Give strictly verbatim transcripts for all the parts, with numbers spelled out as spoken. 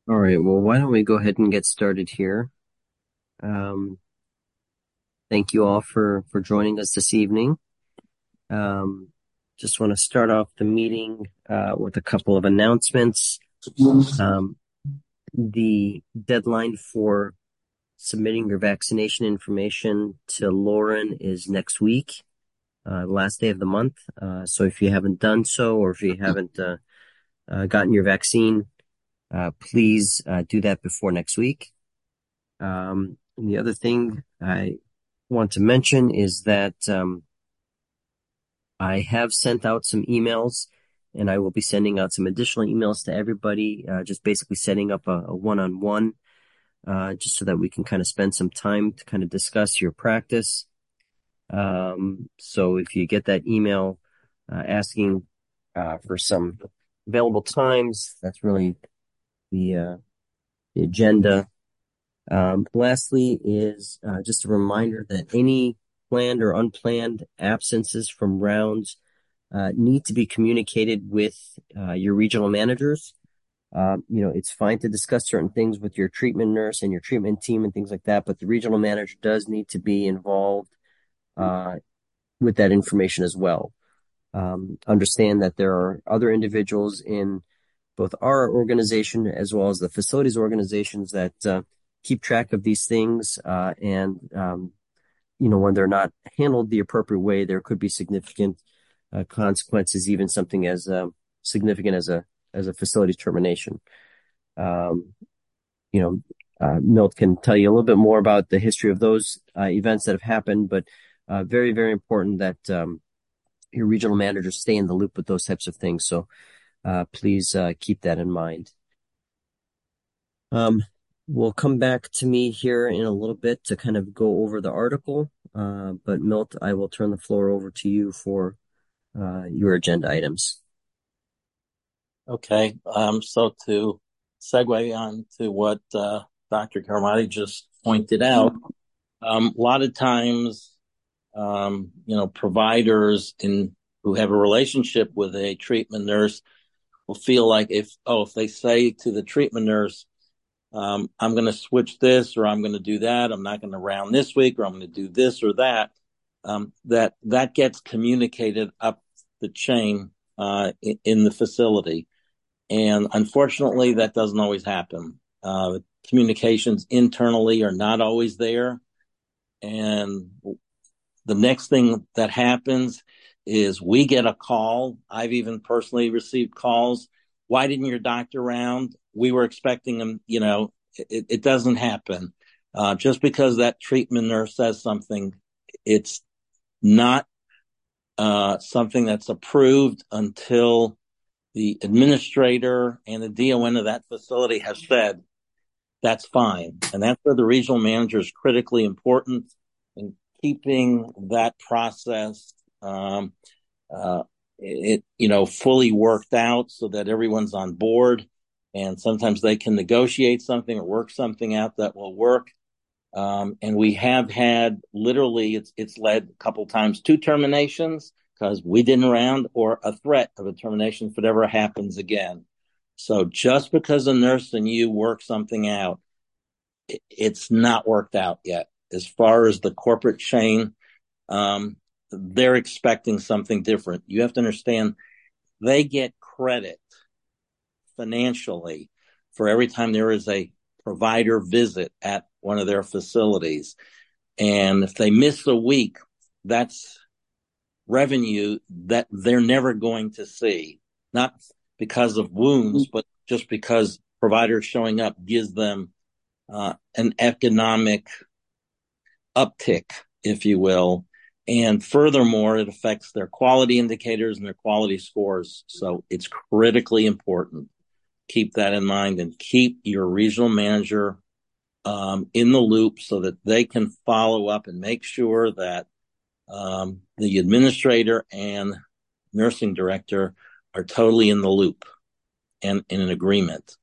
All right, well, why don't we go ahead and get started here? Um, thank you all for for joining us this evening. Um, just want to start off the meeting uh, with a couple of announcements. Um, the deadline for submitting your vaccination information to Lauren is next week, uh, last day of the month. Uh, so if you haven't done so, or if you haven't uh, uh, gotten your vaccine, uh, please uh, do that before next week. Um, and the other thing I want to mention is that um, I have sent out some emails, and I will be sending out some additional emails to everybody, uh, just basically setting up a, a one-on-one, uh, just so that we can kind of spend some time to kind of discuss your practice. Um, so if you get that email uh, asking uh, for some available times, that's really the, uh, the agenda. Um, lastly is uh, just a reminder that any planned or unplanned absences from rounds uh, need to be communicated with uh, your regional managers. Uh, you know, it's fine to discuss certain things with your treatment nurse and your treatment team and things like that, but the regional manager does need to be involved uh, with that information as well. Um, understand that there are other individuals in both our organization as well as the facilities organizations that uh, keep track of these things. Uh, and, um, you know, when they're not handled the appropriate way, there could be significant uh, consequences, even something as um, significant as a as a facility termination. Um, you know, uh, Milt can tell you a little bit more about the history of those uh, events that have happened, but uh, very, very important that um, your regional managers stay in the loop with those types of things. So uh, please uh, keep that in mind. Um, we'll come back to me here in a little bit to kind of go over the article. Uh, but Milt, I will turn the floor over to you for uh, your agenda items. Okay, um, so to segue on to what uh, Doctor Karmati just pointed out, um, a lot of times, um, you know, providers in who have a relationship with a treatment nurse will feel like if, oh, if they say to the treatment nurse, um, I'm going to switch this or I'm going to do that, I'm not going to round this week or I'm going to do this or that, um, that that gets communicated up the chain uh, in, in the facility. And unfortunately, that doesn't always happen. Uh, communications internally are not always there. And the next thing that happens is we get a call. I've even personally received calls. Why didn't your doctor round? We were expecting him, you know, it, it doesn't happen. Uh, just because that treatment nurse says something, it's not uh, something that's approved until the administrator and the D O N of that facility have said that's fine. And that's where the regional manager is critically important in keeping that process, um, uh, it, you know, fully worked out so that everyone's on board. And sometimes they can negotiate something or work something out that will work. Um, and we have had literally, it's, it's led a couple times to terminations because we didn't round or a threat of a termination if it ever happens again. So just because a nurse and you work something out, it's not worked out yet. As far as the corporate chain, um, they're expecting something different. You have to understand they get credit financially for every time there is a provider visit at one of their facilities. And if they miss a week, that's revenue that they're never going to see, not because of wounds, but just because providers showing up gives them uh, an economic uptick, if you will. And furthermore, it affects their quality indicators and their quality scores. So it's critically important. Keep that in mind and keep your regional manager um, in the loop so that they can follow up and make sure that um, the administrator and nursing director are totally in the loop and in an agreement.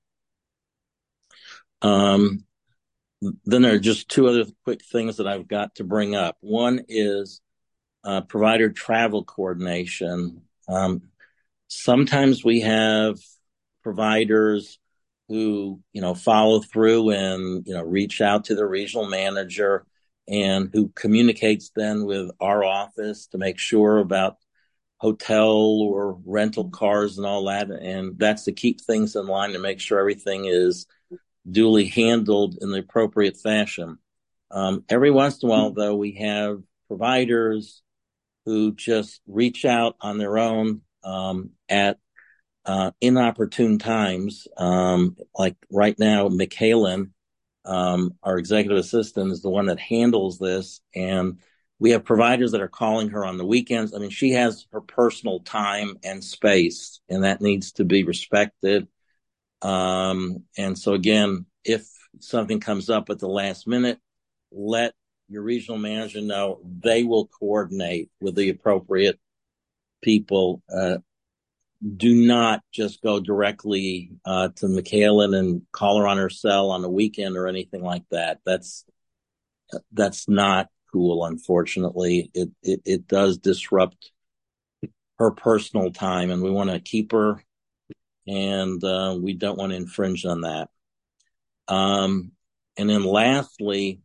Um, then there are just two other quick things that I've got to bring up. One is uh, provider travel coordination. Um, sometimes we have providers who, you know, follow through and, you know, reach out to the regional manager and who communicates then with our office to make sure about hotel or rental cars and all that. And that's to keep things in line to make sure everything is duly handled in the appropriate fashion. Um, every once in a while, though, we have providers who just reach out on their own um, at uh, inopportune times. Um, like right now, Michaelin, um, our executive assistant, is the one that handles this. And we have providers that are calling her on the weekends. I mean, she has her personal time and space, and that needs to be respected. Um, and so again, if something comes up at the last minute, let your regional manager know. They will coordinate with the appropriate people. Uh, do not just go directly uh, to Michaelin and call her on her cell on the weekend or anything like that. That's that's not cool. Unfortunately, it it, it does disrupt her personal time, and we want to keep her, and uh, we don't want to infringe on that. Um, and then lastly,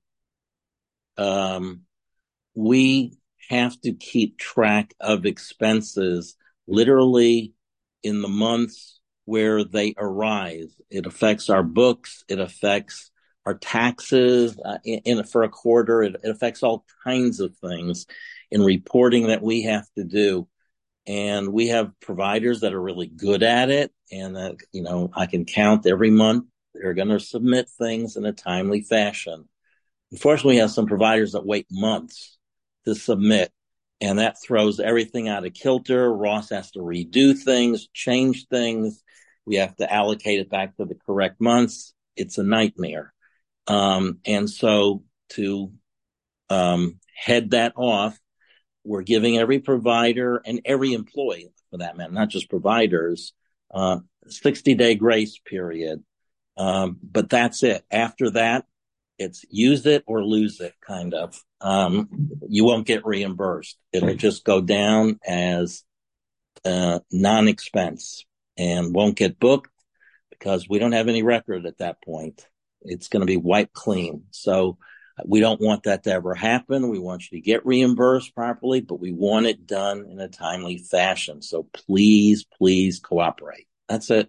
um, we have to keep track of expenses literally in the months where they arise. It affects our books. It affects our taxes uh, in, in for a quarter. It, it affects all kinds of things in reporting that we have to do. And we have providers that are really good at it. And that, you know, I can count every month. They're going to submit things in a timely fashion. Unfortunately, we have some providers that wait months to submit, and that throws everything out of kilter. Ross has to redo things, change things. We have to allocate it back to the correct months. It's a nightmare. Um, and so to um, head that off, we're giving every provider and every employee, for that matter, not just providers, uh, sixty-day grace period. Um, but that's it. After that, it's use it or lose it, kind of. Um, you won't get reimbursed. It'll just go down as uh, non-expense and won't get booked because we don't have any record at that point. It's going to be wiped clean. So we don't want that to ever happen. We want you to get reimbursed properly, but we want it done in a timely fashion. So please, please cooperate. That's it.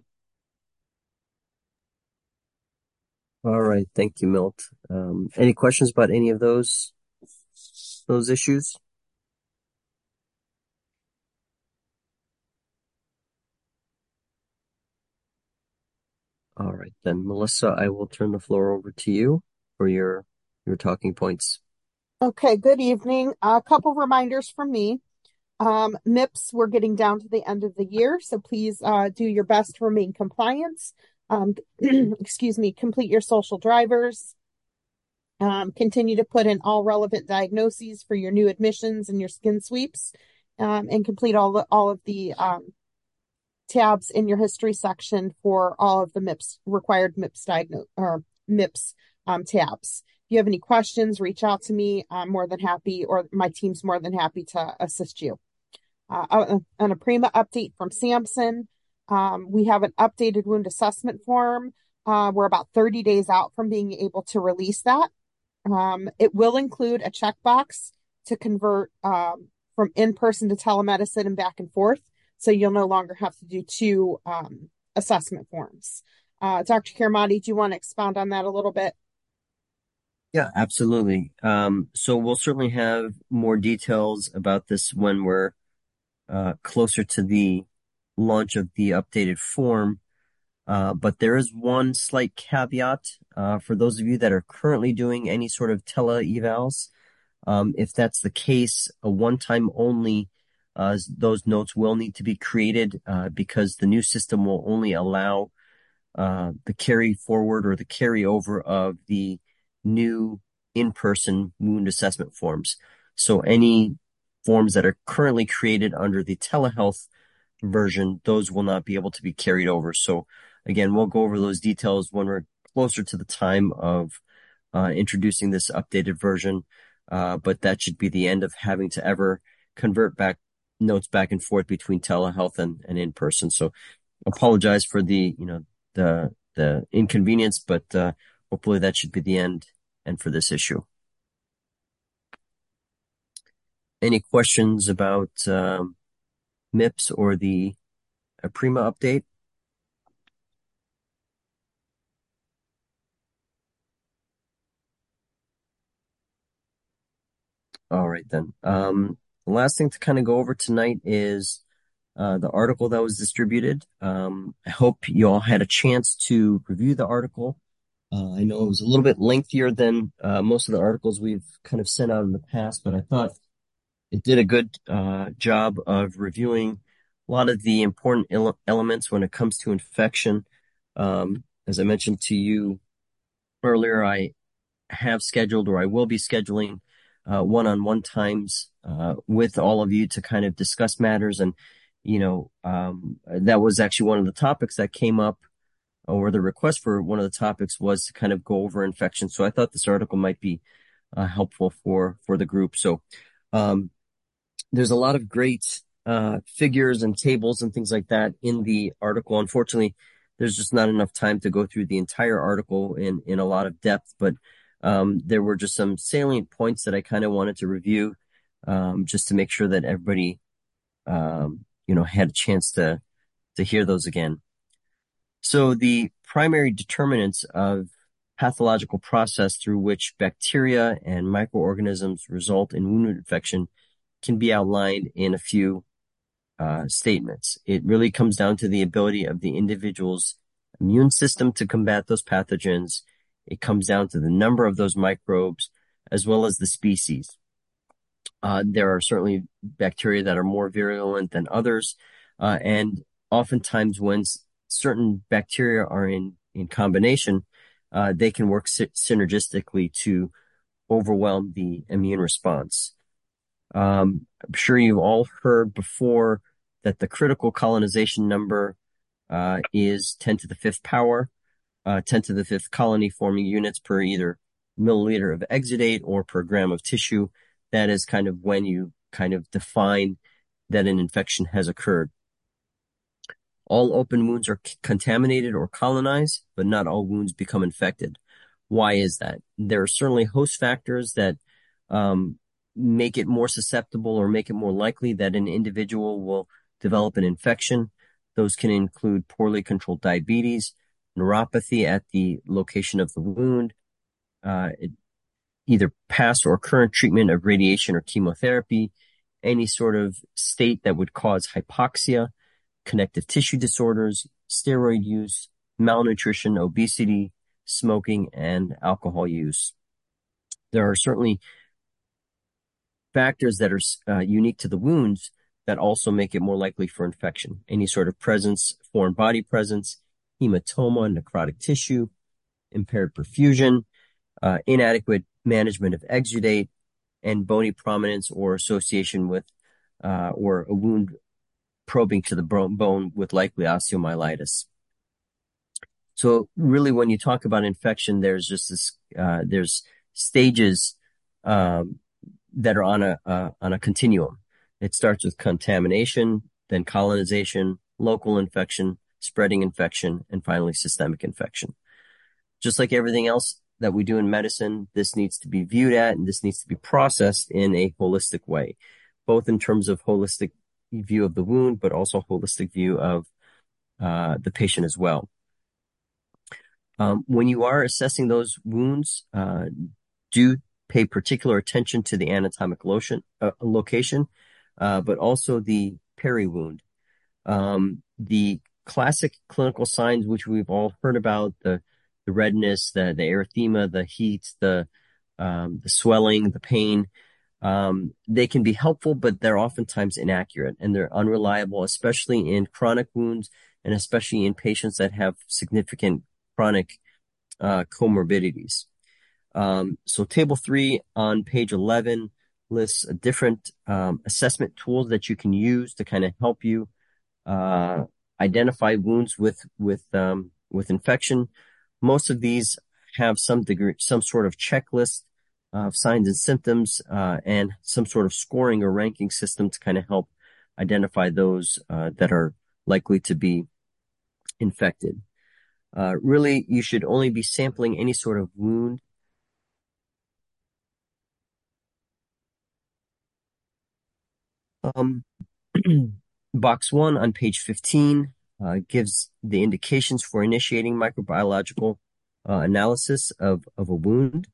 All right. Thank you, Milt. Um, any questions about any of those, those issues? All right, then, Melissa, I will turn the floor over to you for your, your talking points. Okay, good evening. A couple reminders from me. Um, M I P S, we're getting down to the end of the year, so please uh, do your best to remain compliant. Um, excuse me, complete your social drivers. Um, continue to put in all relevant diagnoses for your new admissions and your skin sweeps, um, and complete all the, all of the um, tabs in your history section for all of the M I P S required M I P S diagnose or M I P S um, tabs. If you have any questions, reach out to me. I'm more than happy, or my team's more than happy to assist you. Uh, an Aprima update from Samson. Um, we have an updated wound assessment form. Uh, we're about thirty days out from being able to release that. Um, it will include a checkbox to convert um, from in-person to telemedicine and back and forth. So you'll no longer have to do two um, assessment forms. Uh, Doctor Chiaramatti, do you want to expound on that a little bit? Yeah, absolutely. Um, so we'll certainly have more details about this when we're uh, closer to the launch of the updated form. Uh, but there is one slight caveat uh, for those of you that are currently doing any sort of tele-evals. Um, if that's the case, a one-time only, uh, those notes will need to be created uh, because the new system will only allow uh, the carry forward or the carryover of the new in-person wound assessment forms. So any forms that are currently created under the telehealth version, those will not be able to be carried over. So again, we'll go over those details when we're closer to the time of uh, introducing this updated version. Uh, but that should be the end of having to ever convert back notes back and forth between telehealth and, and in person. So apologize for the, you know, the, the inconvenience, but uh, hopefully that should be the end, and for this issue. Any questions about um, M I P S or the Aprima update? All right, then. Um, the last thing to kind of go over tonight is uh, the article that was distributed. Um, I hope you all had a chance to review the article. Uh, I know it was a little bit lengthier than uh, most of the articles we've kind of sent out in the past, but I thought it did a good uh, job of reviewing a lot of the important ele- elements when it comes to infection. Um, as I mentioned to you earlier, I have scheduled, or I will be scheduling, uh, one-on-one times uh, with all of you to kind of discuss matters. And, you know, um, that was actually one of the topics that came up, or the request for one of the topics was to kind of go over infection. So I thought this article might be uh, helpful for for the group. So um, there's a lot of great uh, figures and tables and things like that in the article. Unfortunately, there's just not enough time to go through the entire article in in a lot of depth, but um, there were just some salient points that I kind of wanted to review, um, just to make sure that everybody, um, you know, had a chance to to hear those again. So the primary determinants of pathological process through which bacteria and microorganisms result in wound infection can be outlined in a few uh, statements. It really comes down to the ability of the individual's immune system to combat those pathogens. It comes down to the number of those microbes as well as the species. Uh, there are certainly bacteria that are more virulent than others, uh, and oftentimes when s- certain bacteria are in, in combination, uh, they can work sy- synergistically to overwhelm the immune response. Um, I'm sure you've all heard before that the critical colonization number uh, is ten to the fifth power, uh, ten to the fifth colony forming units per either milliliter of exudate or per gram of tissue. That is kind of when you kind of define that an infection has occurred. All open wounds are c- contaminated or colonized, but not all wounds become infected. Why is that? There are certainly host factors that um, make it more susceptible or make it more likely that an individual will develop an infection. Those can include poorly controlled diabetes, neuropathy at the location of the wound, uh, it, either past or current treatment of radiation or chemotherapy, any sort of state that would cause hypoxia, connective tissue disorders, steroid use, malnutrition, obesity, smoking, and alcohol use. There are certainly factors that are uh, unique to the wounds that also make it more likely for infection. Any sort of presence, foreign body presence, hematoma, necrotic tissue, impaired perfusion, uh, inadequate management of exudate, and bony prominence or association with uh, or a wound probing to the bone with likely osteomyelitis. So really, when you talk about infection, there's just this, uh, there's stages um, that are on a uh, on a continuum. It starts with contamination, then colonization, local infection, spreading infection, and finally systemic infection. Just like everything else that we do in medicine, this needs to be viewed at and this needs to be processed in a holistic way, both in terms of holistic view of the wound, but also holistic view of uh, the patient as well. Um, when you are assessing those wounds, uh, do pay particular attention to the anatomic lotion, uh, location, uh, but also the peri-wound. Um, the classic clinical signs, which we've all heard about, the the redness, the the erythema, the heat, the um, the swelling, the pain, um, they can be helpful, but they're oftentimes inaccurate and they're unreliable, especially in chronic wounds and especially in patients that have significant chronic uh, comorbidities. Um, so table three on page eleven lists different um, assessment tools that you can use to kind of help you uh, identify wounds with with um, with infection. Most of these have some degree, some sort of checklist of signs and symptoms, uh, and some sort of scoring or ranking system to kind of help identify those uh, that are likely to be infected. Uh, really, you should only be sampling any sort of wound. Um, box one on page fifteen uh, gives the indications for initiating microbiological uh, analysis of, of a wound.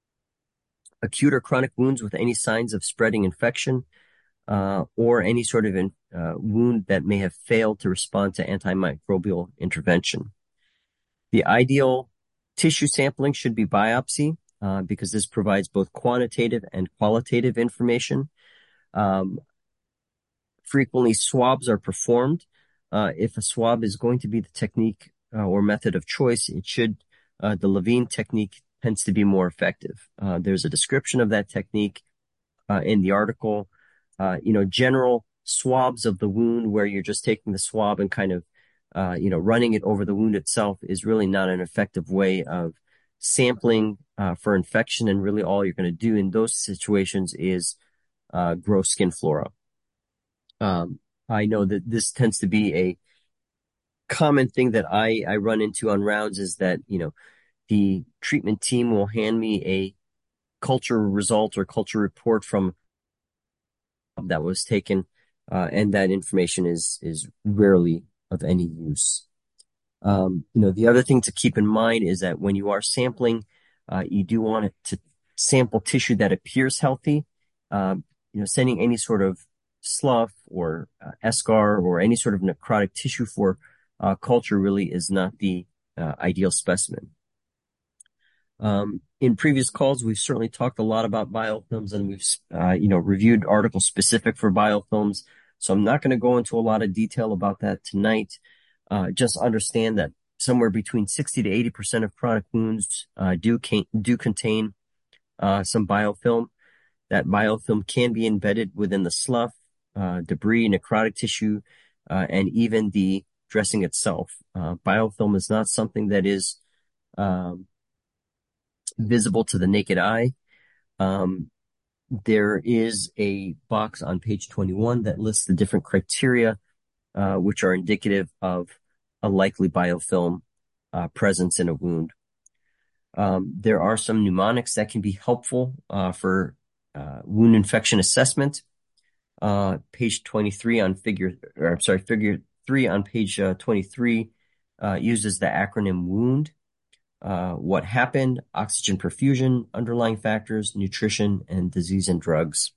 Acute or chronic wounds with any signs of spreading infection uh, or any sort of in, uh, wound that may have failed to respond to antimicrobial intervention. The ideal tissue sampling should be biopsy uh, because this provides both quantitative and qualitative information. Um, frequently, swabs are performed. Uh, if a swab is going to be the technique uh, or method of choice, it should, uh, the Levine technique tends to be more effective. Uh, there's a description of that technique uh, in the article. Uh, you know, general swabs of the wound where you're just taking the swab and kind of, uh, you know, running it over the wound itself is really not an effective way of sampling uh, for infection. And really all you're going to do in those situations is uh, grow skin flora. Um, I know that this tends to be a common thing that I, I run into on rounds is that, you know, the treatment team will hand me a culture result or culture report from that was taken, uh, and that information is is rarely of any use. Um, you know, the other thing to keep in mind is that when you are sampling, uh, you do want it to sample tissue that appears healthy. Um, you know, sending any sort of slough or uh, eschar or any sort of necrotic tissue for uh, culture really is not the uh, ideal specimen. Um, in previous calls, we've certainly talked a lot about biofilms and we've, uh, you know, reviewed articles specific for biofilms. So I'm not going to go into a lot of detail about that tonight. Uh, just understand that somewhere between sixty to eighty percent of chronic wounds, uh, do, can, do contain, uh, some biofilm. That biofilm can be embedded within the slough, uh, debris, necrotic tissue, uh, and even the dressing itself. Uh, biofilm is not something that is, um, visible to the naked eye. Um, there is a box on page twenty-one that lists the different criteria, uh, which are indicative of a likely biofilm uh, presence in a wound. Um, there are some mnemonics that can be helpful uh, for uh, wound infection assessment. Uh, page twenty-three on figure, or I'm sorry, figure three on page uh, twenty-three uh, uses the acronym WOUND. Uh, what happened, oxygen perfusion, underlying factors, nutrition, and disease and drugs.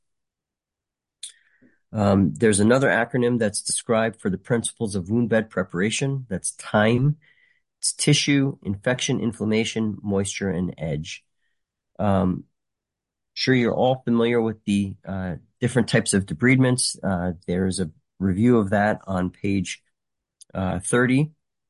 Um, there's another acronym that's described for the principles of wound bed preparation. That's TIME. It's tissue, infection, inflammation, moisture, and edge. Um, sure you're all familiar with the uh, different types of debridements. Uh, there's a review of that on page uh, thirty.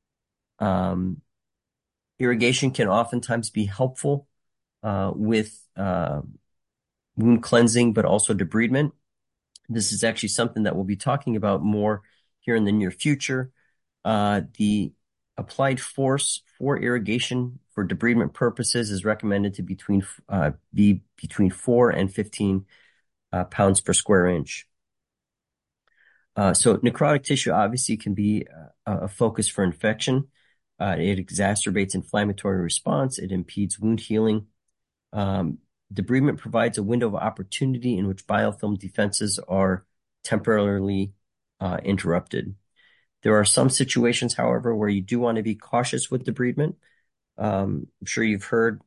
Um, Irrigation can oftentimes be helpful uh, with uh, wound cleansing, but also debridement. This is actually something that we'll be talking about more here in the near future. Uh, the applied force for irrigation for debridement purposes is recommended to between uh, be between four and fifteen uh, pounds per square inch. Uh, so necrotic tissue obviously can be a, a focus for infection. Uh, it exacerbates inflammatory response. It impedes wound healing. Um, debridement provides a window of opportunity in which biofilm defenses are temporarily uh, interrupted. There are some situations, however, where you do want to be cautious with debridement. Um, I'm sure you've heard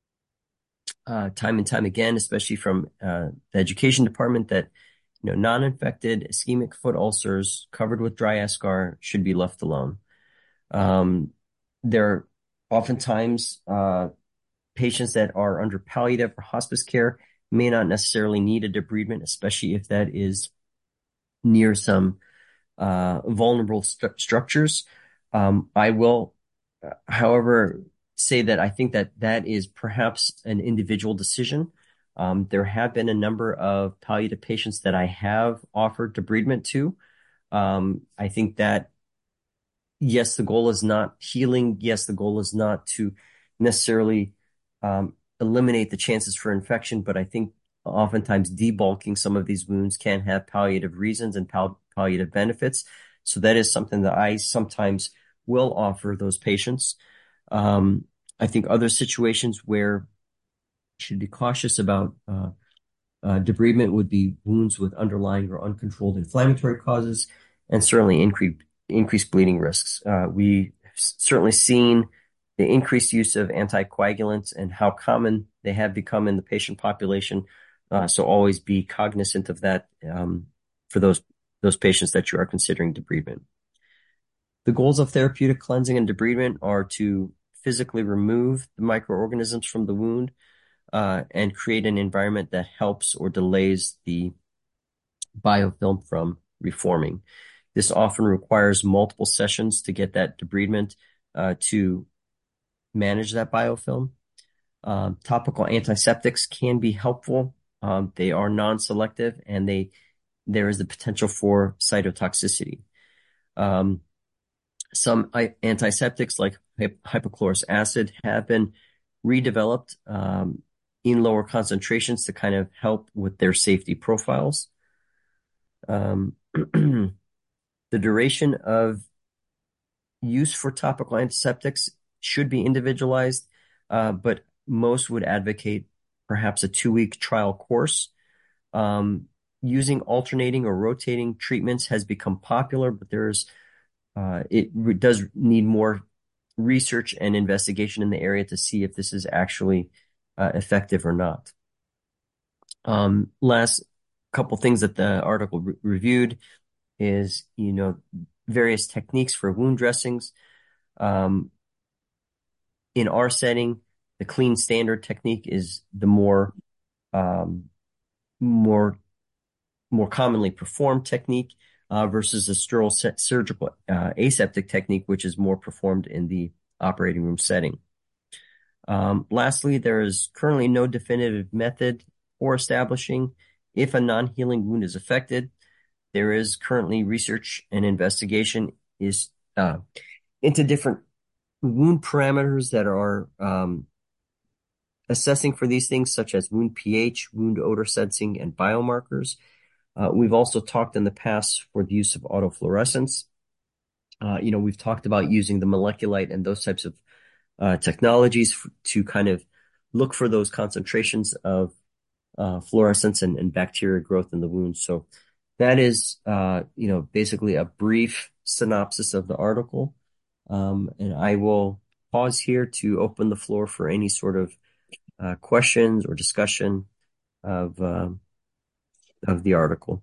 uh, time and time again, especially from uh, the education department, that you know non-infected ischemic foot ulcers covered with dry eschar should be left alone. Um, There are oftentimes uh, patients that are under palliative or hospice care may not necessarily need a debridement, especially if that is near some uh, vulnerable st- structures. Um, I will, uh, however, say that I think that that is perhaps an individual decision. Um, there have been a number of palliative patients that I have offered debridement to. Um, I think that yes, the goal is not healing. Yes, the goal is not to necessarily um, eliminate the chances for infection, but I think oftentimes debulking some of these wounds can have palliative reasons and pal- palliative benefits. So that is something that I sometimes will offer those patients. Um, I think other situations where you should be cautious about uh, uh, debridement would be wounds with underlying or uncontrolled inflammatory causes, and certainly increased increased bleeding risks. Uh, we have certainly seen the increased use of anticoagulants and how common they have become in the patient population. Uh, so always be cognizant of that um, for those those patients that you are considering debridement. The goals of therapeutic cleansing and debridement are to physically remove the microorganisms from the wound uh, and create an environment that helps or delays the biofilm from reforming. This often requires multiple sessions to get that debridement uh, to manage that biofilm. Um, topical antiseptics can be helpful. Um, they are non-selective, and they there is the potential for cytotoxicity. Um, some antiseptics like hypochlorous acid have been redeveloped um, in lower concentrations to kind of help with their safety profiles. Um, the duration of use for topical antiseptics should be individualized, uh, but most would advocate perhaps a two-week trial course. Um, using alternating or rotating treatments has become popular, but there's uh, it re- does need more research and investigation in the area to see if this is actually uh, effective or not. Um, last couple things that the article re- reviewed is, you know, various techniques for wound dressings. Um, in our setting, the clean standard technique is the more um, more more commonly performed technique uh, versus a sterile surgical uh, aseptic technique, which is more performed in the operating room setting. Um, lastly, there is currently no definitive method for establishing if a non-healing wound is affected. There is currently research and investigation is uh, into different wound parameters that are um, assessing for these things, such as wound pH, wound odor sensing, and biomarkers. Uh, we've also talked in the past for the use of autofluorescence. Uh, you know, we've talked about using the MolecuLight and those types of uh, technologies f- to kind of look for those concentrations of uh, fluorescence and, and bacteria growth in the wound. So that is, uh, you know, basically a brief synopsis of the article. Um, and I will pause here to open the floor for any sort of uh, questions or discussion of um, of the article.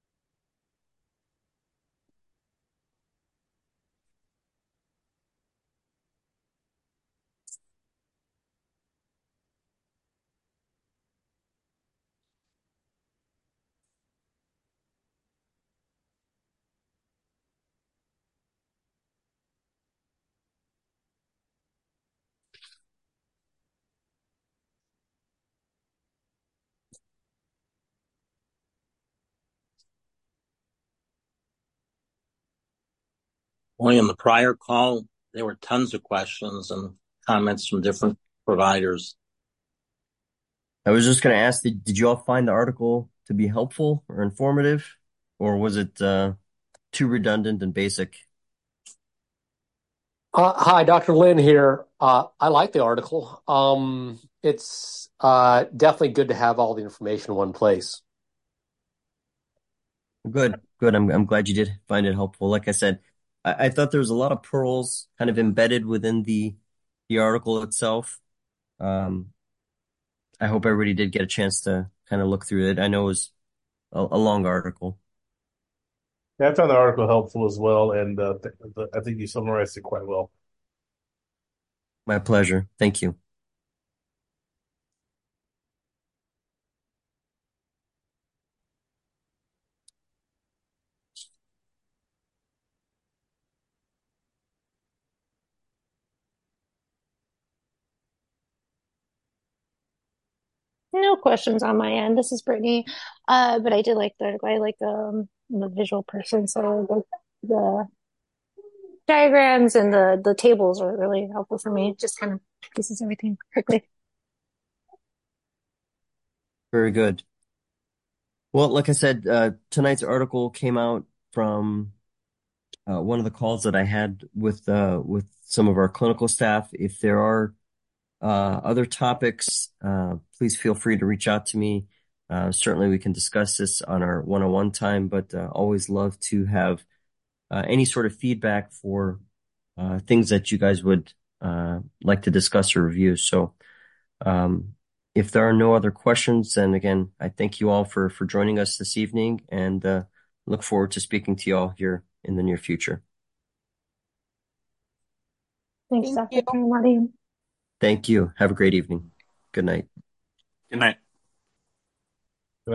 Only in the prior call, there were tons of questions and comments from different providers. I was just going to ask, did, did you all find the article to be helpful or informative, or was it uh, too redundant and basic? Uh, hi, Doctor Lin here. Uh, I like the article. Um, it's uh, definitely good to have all the information in one place. Good, good. I'm I'm glad you did find it helpful. Like I said, I, I thought there was a lot of pearls kind of embedded within the the article itself. Um, I hope everybody did get a chance to kind of look through it. I know it was a, a long article. Yeah, I found the article helpful as well, and uh, th th I think you summarized it quite well. My pleasure. Thank you. No questions on my end. This is Brittany. Uh, but I did like the article. I like um the visual person, so the, the diagrams and the the tables are really helpful for me. It just kind of pieces everything quickly. Very good. Well, like I said, uh, tonight's article came out from uh, one of the calls that I had with uh, with some of our clinical staff. If there are uh, other topics, uh, please feel free to reach out to me. Uh, certainly, we can discuss this on our one-on-one time, but uh, always love to have uh, any sort of feedback for uh, things that you guys would uh, like to discuss or review. So, um, if there are no other questions, then again, I thank you all for for joining us this evening, and uh, look forward to speaking to you all here in the near future. Thanks, Thank Doctor you. Karamati. Thank you. Have a great evening. Good night. Good night.